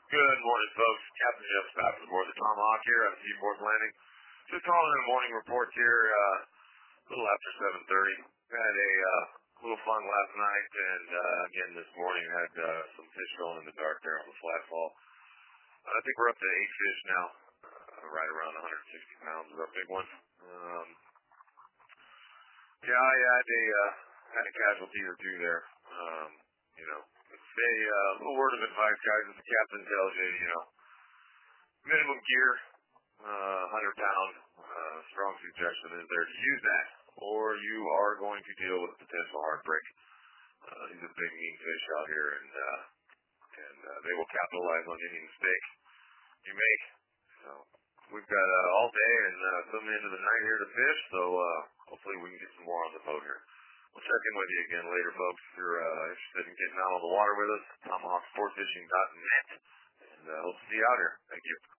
Good morning, folks. Captain Jeff Stafford aboard the Tomahawk here at Seaport Landing. Just calling in a morning report here, a little after 7:30. Had a little fun last night, and again this morning had some fish going in the dark there on the flat fall. I think we're up to 8 fish now, right around 160 pounds is our big one. Yeah, I had a casualty or two there. It's a little word of advice, guys. If the captain tells you, minimum gear, 100-pound, strong suggestion is there to use that, or you are going to deal with potential heartbreak. These are big, mean fish out here, and they will capitalize on any mistake you make. So we've got all day and some into the night here to fish, so hopefully we can get some more on the boat here. We'll check in with you again later, folks. If you're interested in getting out on the water with us, tomahawksportfishing.net, and hope to see you out here. Thank you.